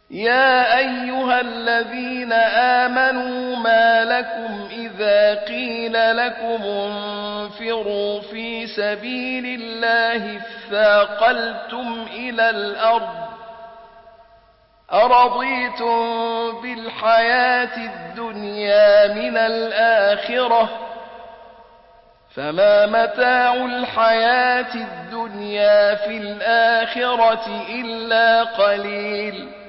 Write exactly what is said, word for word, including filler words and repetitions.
يا أيها الذين آمنوا ما لكم إذا قيل لكم انفروا في سبيل الله اثاقلتم إلى الأرض أرضيتم بالحياة الدنيا من الآخرة فما متاع الحياة الدنيا في الآخرة إلا قليل